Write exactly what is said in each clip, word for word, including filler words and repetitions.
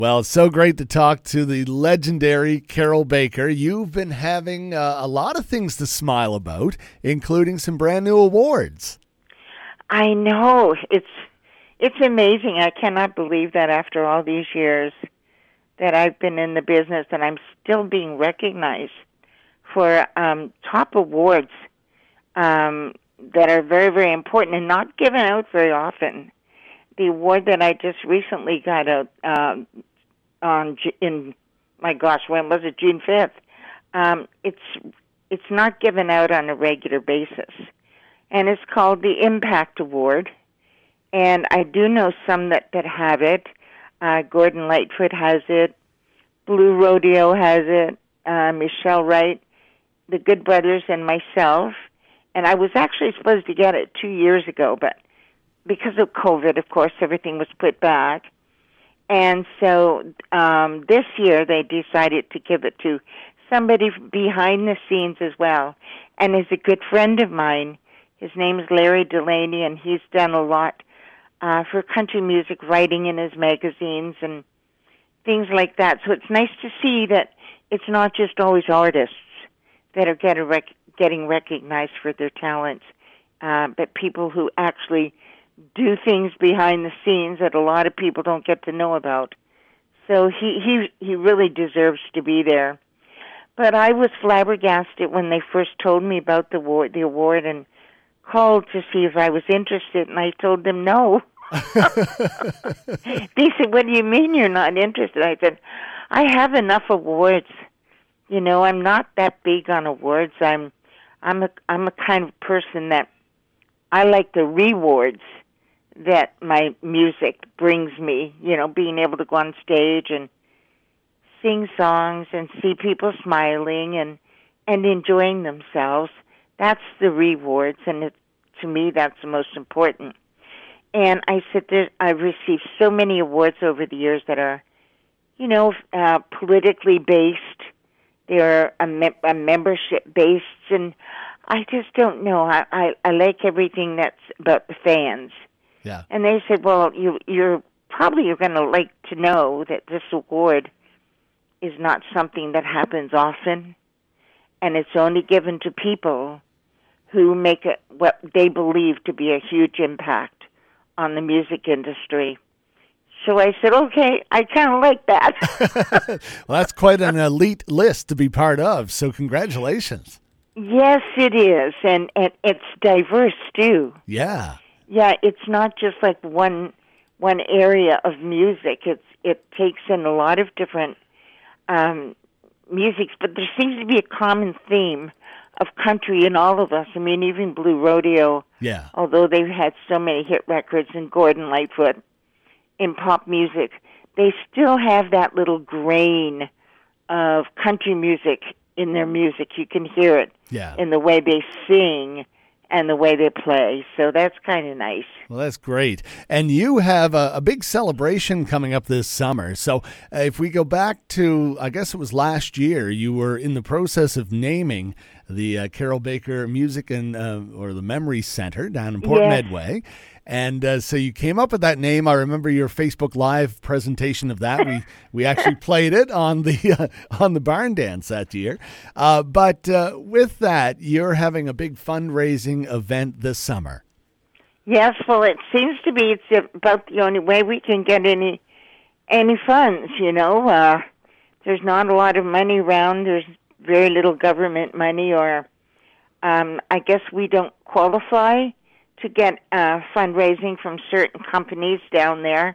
Well, it's so great to talk to the legendary Carol Baker. You've been having uh, a lot of things to smile about, including some brand new awards. I know. It's it's amazing. I cannot believe that after all these years that I've been in the business and I'm still being recognized for um, top awards um, that are very, very important and not given out very often. The award that I just recently got out um, on in my gosh, when was it? June fifth. Um, it's it's not given out on a regular basis, and it's called the Impact Award. And I do know some that that have it. Uh, Gordon Lightfoot has it. Blue Rodeo has it. Uh, Michelle Wright, the Good Brothers, and myself. And I was actually supposed to get it two years ago, but because of COVID, of course, everything was put back. And so um, this year they decided to give it to somebody behind the scenes as well. And is a good friend of mine. His name is Larry Delaney, and he's done a lot uh, for country music, writing in his magazines and things like that. So it's nice to see that it's not just always artists that are get rec- getting recognized for their talents, uh, but people who actually do things behind the scenes that a lot of people don't get to know about. So he, he, he really deserves to be there. But I was flabbergasted when they first told me about the award, the award and called to see if I was interested, and I told them no. They said, "What do you mean you're not interested?" I said, "I have enough awards. You know, I'm not that big on awards. I'm I'm a I'm a kind of person that I like the rewards that my music brings me, you know, being able to go on stage and sing songs and see people smiling and and enjoying themselves. That's the rewards, and it, to me, that's the most important." And I said that I've received so many awards over the years that are, you know, uh, politically based. They're a, me- a membership based, and I just don't know. I, I, I like everything that's about the fans. Yeah. And they said, "Well, you, you're probably you're going to like to know that this award is not something that happens often, and it's only given to people who make it what they believe to be a huge impact on the music industry." So I said, "Okay, I kind of like that." Well, that's quite an elite list to be part of, so congratulations. Yes, it is, and, and it's diverse, too. Yeah. Yeah, it's not just like one one area of music. It's It takes in a lot of different um, musics, but there seems to be a common theme of country in all of us. I mean, even Blue Rodeo, Yeah. although they've had so many hit records, and Gordon Lightfoot in pop music, they still have that little grain of country music in their music. You can hear it Yeah. in the way they sing and the way they play. So that's kind of nice. Well, that's great. And you have a, a big celebration coming up this summer. So uh, if we go back to, I guess it was last year, you were in the process of naming the uh, Carol Baker Music and uh, or the Memory Center down in Port Yes. Medway. And uh, so you came up with that name. I remember your Facebook Live presentation of that. We we actually played it on the uh, on the Barn Dance that year. Uh, but uh, with that, you're having a big fundraising event this summer. Yes, well, it seems to be it's about the only way we can get any any funds, you know. Uh, there's not a lot of money around. There's very little government money, or um, I guess we don't qualify to get uh, fundraising from certain companies down there.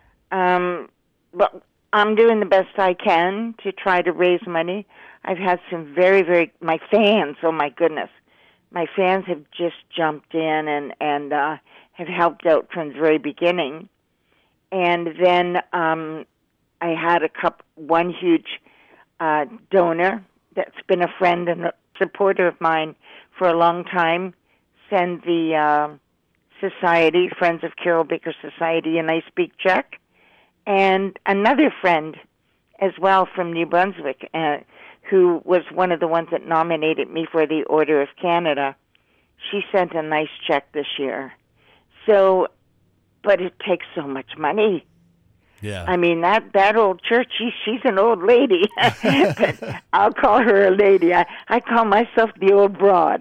Um, but I'm doing the best I can to try to raise money. I've had some very, very, my fans, oh my goodness, my fans have just jumped in and, and uh, have helped out from the very beginning. And then um, I had a couple, one huge uh, donor that's been a friend and a supporter of mine for a long time send the uh, society, Friends of Carol Baker Society, a nice big check. And another friend as well from New Brunswick, uh, who was one of the ones that nominated me for the Order of Canada, she sent a nice check this year. So, but it takes so much money. Yeah. I mean, that, that old church, she, she's an old lady. But I'll call her a lady. I, I call myself the old broad.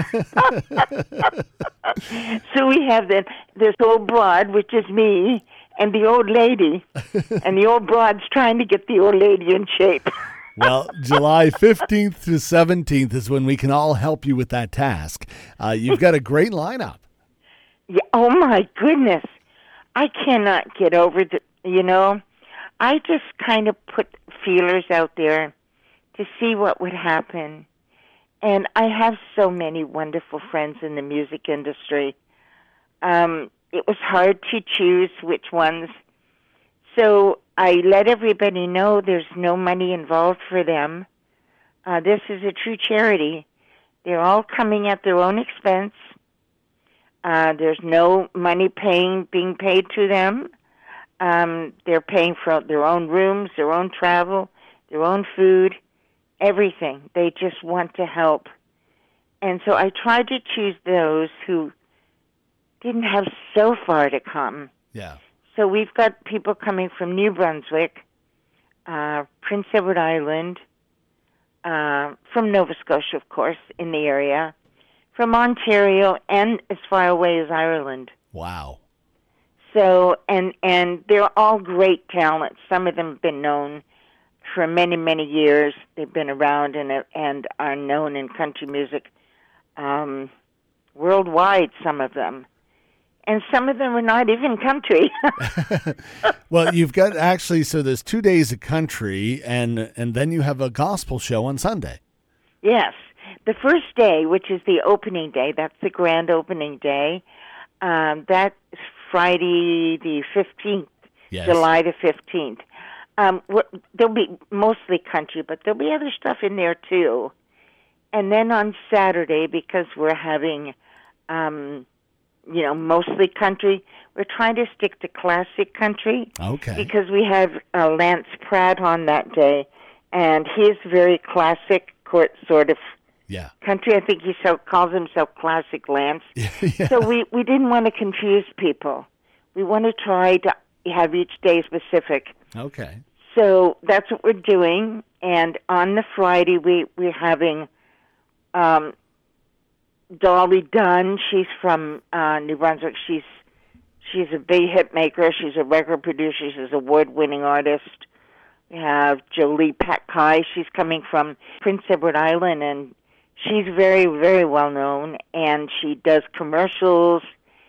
So we have the, this old broad, which is me, and the old lady. And the old broad's trying to get the old lady in shape. Well, July fifteenth to seventeenth is when we can all help you with that task. Uh, you've got a great lineup. Yeah. Oh, my goodness. I cannot get over the, you know, I just kind of put feelers out there to see what would happen. And I have so many wonderful friends in the music industry. Um, it was hard to choose which ones. So I let everybody know there's no money involved for them. Uh, this is a true charity. They're all coming at their own expense. Uh, there's no money paying being paid to them. Um, they're paying for their own rooms, their own travel, their own food, everything. They just want to help. And so I tried to choose those who didn't have so far to come. Yeah. So we've got people coming from New Brunswick, uh, Prince Edward Island, uh, from Nova Scotia, of course, in the area, from Ontario, and as far away as Ireland. Wow. So, and and they're all great talents. Some of them have been known for many, many years. They've been around and and are known in country music um, worldwide, some of them. And some of them are not even country. Well, you've got actually, so there's two days of country, and and then you have a gospel show on Sunday. Yes. The first day, which is the opening day, that's the grand opening day, um, that's Friday the fifteenth, Yes. July the fifteenth. Um, there'll be mostly country, but there'll be other stuff in there too. And then on Saturday, because we're having, um, you know, mostly country, we're trying to stick to classic country. Okay. Because we have uh, Lance Pratt on that day, and he's very classic court sort of Yeah. country. I think he so calls himself Classic Lance. Yeah. So we, we didn't want to confuse people. We want to try to have each day specific. Okay. So that's what we're doing. And on the Friday, we, we're having um, Dolly Dunn. She's from uh, New Brunswick. She's she's a big hit maker. She's a record producer. She's an award-winning artist. We have Jolie Patkai. She's coming from Prince Edward Island, and she's very, very well known, and she does commercials,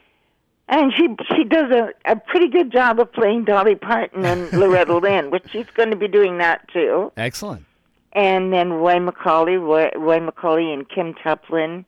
and she she does a, a pretty good job of playing Dolly Parton and Loretta Lynn, which she's going to be doing that too. Excellent. And then Roy McCauley, Roy, Roy McCauley and Kim Tuplin,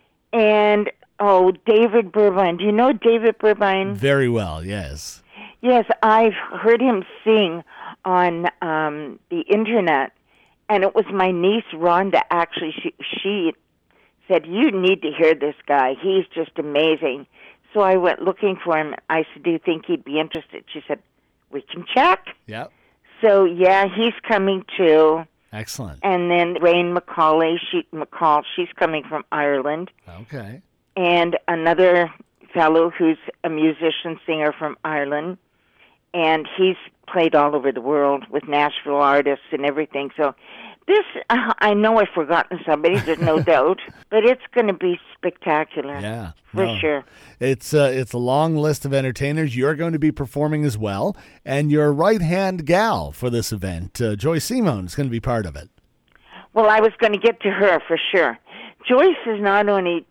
and oh, David Burbine. Do you know David Burbine? Very well, yes. Yes, I've heard him sing on um, the internet. And it was my niece, Rhonda, actually, she, she said, you need to hear this guy. He's just amazing. So I went looking for him. I said, do you think he'd be interested? She said, we can check. Yep. So, yeah, he's coming too. Excellent. And then Rain McCauley, she, McCall, she's coming from Ireland. Okay. And another fellow who's a musician, singer from Ireland. And he's played all over the world with Nashville artists and everything. So this, uh, I know I've forgotten somebody, there's no doubt, but it's going to be spectacular. Yeah. For no. sure. It's, uh, it's a long list of entertainers. You're going to be performing as well. And your right-hand gal for this event, uh, Joyce Simone, is going to be part of it. Well, I was going to get to her for sure. Joyce is not only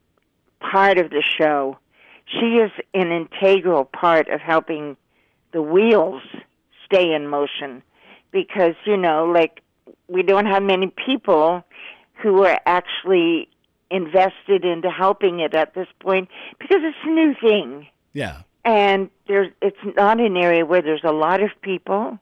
part of the show, she is an integral part of helping the wheels stay in motion, because, you know, like, we don't have many people who are actually invested into helping it at this point, because it's a new thing. Yeah. And there's it's not an area where there's a lot of people.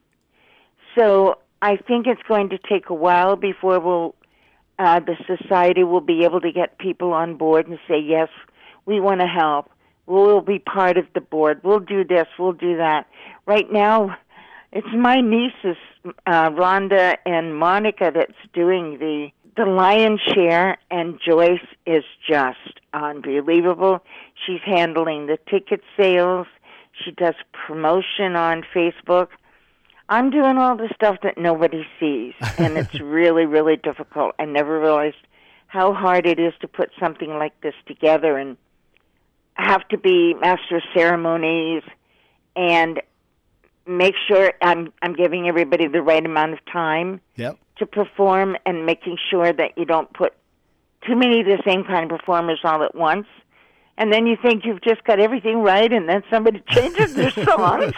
So I think it's going to take a while before we'll, uh, the society will be able to get people on board and say, yes, we want to help. We'll be part of the board. We'll do this. We'll do that. Right now, it's my nieces, uh, Rhonda and Monica, that's doing the the lion's share, and Joyce is just unbelievable. She's handling the ticket sales. She does promotion on Facebook. I'm doing all the stuff that nobody sees, and it's really, really difficult. I never realized how hard it is to put something like this together and have to be master of ceremonies and make sure I'm I'm giving everybody the right amount of time Yep. to perform and making sure that you don't put too many of the same kind of performers all at once. And then you think you've just got everything right, and then somebody changes their songs.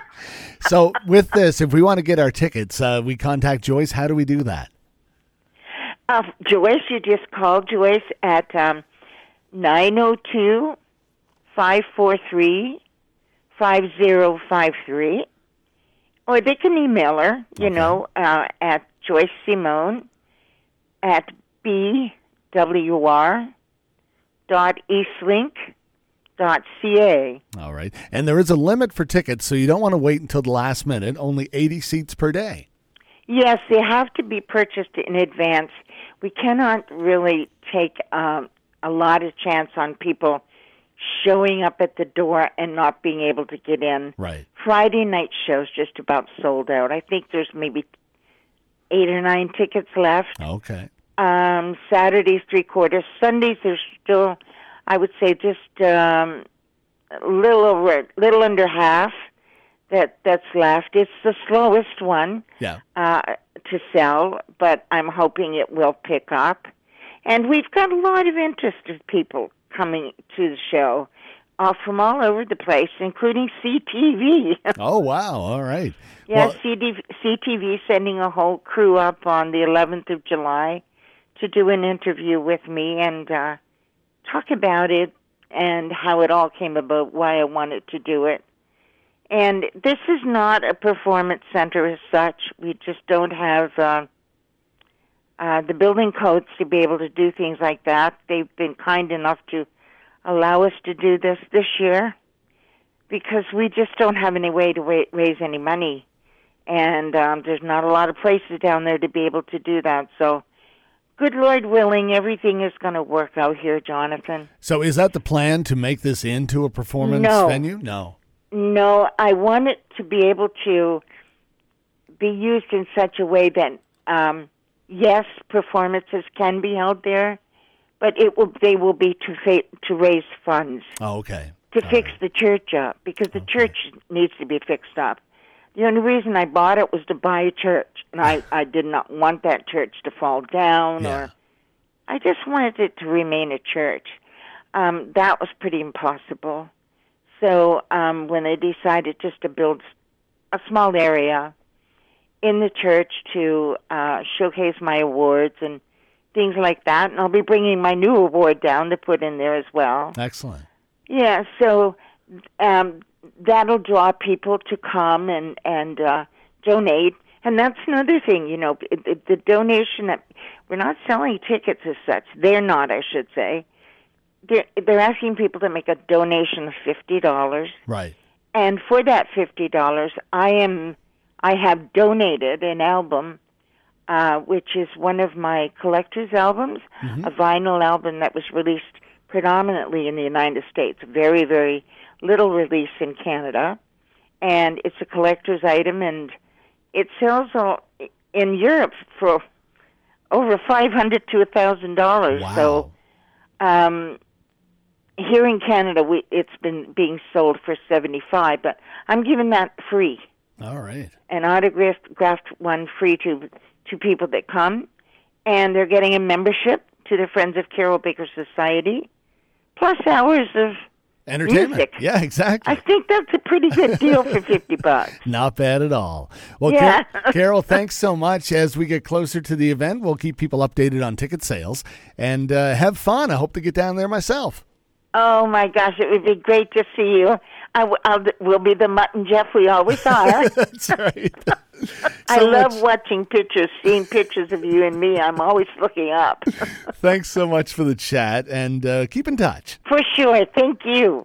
So with this, if we want to get our tickets, uh, we contact Joyce. How do we do that? Uh, Joyce, you just call Joyce at um, nine oh two, five four three, five oh five three. Or they can email her, you Okay. know, uh, at Joyce Simone at B W R dot eastlink dot c a. All right. And there is a limit for tickets, so you don't want to wait until the last minute. Only eighty seats per day. Yes, they have to be purchased in advance. We cannot really take um, a lot of chance on people showing up at the door and not being able to get in. Right. Friday night show's just about sold out. I think there's maybe eight or nine tickets left. Okay. Um, Saturdays, three quarters. Sundays, there's still, I would say, just um, a little over, little under half that that's left. It's the slowest one Yeah. uh, to sell, but I'm hoping it will pick up. And we've got a lot of interest of people coming to the show uh, from all over the place, including C T V. Oh, wow. All right. Yeah, Well, C D, C T V sending a whole crew up on the eleventh of July to do an interview with me and uh, talk about it and how it all came about, why I wanted to do it. And this is not a performance center as such. We just don't have uh, uh, the building codes to be able to do things like that. They've been kind enough to allow us to do this this year because we just don't have any way to wa- raise any money. And um, there's not a lot of places down there to be able to do that. So, good Lord willing, everything is going to work out here, Jonathan. so is that the plan, to make this into a performance No. venue? No. No, I want it to be able to be used in such a way that, um, yes, performances can be held there, but it will they will be to fa- to raise funds Oh, okay. to All fix right. the church up because the Okay. church needs to be fixed up. The only reason I bought it was to buy a church, and I, I did not want that church to fall down, Yeah. or I just wanted it to remain a church. Um, that was pretty impossible. So um, when they decided just to build a small area in the church to uh, showcase my awards and things like that, and I'll be bringing my new award down to put in there as well. Excellent. Yeah, so um, that'll draw people to come and and uh, donate, and that's another thing. You know, it, it, the donation that we're not selling tickets as such. They're not, I should say. They're they're asking people to make a donation of fifty dollars, Right. and for that fifty dollars, I am I have donated an album. Uh, which is one of my collector's albums, Mhm. a vinyl album that was released predominantly in the United States, very, very little release in Canada. And it's a collector's item, and it sells all, in Europe for over five hundred dollars to one thousand dollars. Wow. So um, here in Canada, we, it's been being sold for seventy-five dollars, but I'm giving that free, All right. an autographed graphed one free to to people that come, and they're getting a membership to the Friends of Carol Baker Society, plus hours of Entertainment. music. Yeah, exactly. I think that's a pretty good deal for fifty bucks. Not bad at all. Well, Yeah. Car- Carol, thanks so much. As we get closer to the event, we'll keep people updated on ticket sales and uh, have fun. I hope to get down there myself. Oh my gosh, it would be great to see you. I w- I'll, we'll be the Mutt and Jeff we always are. That's right. I So love much- watching pictures, seeing pictures of you and me. I'm always looking up. Thanks so much for the chat, and uh, keep in touch. For sure. Thank you.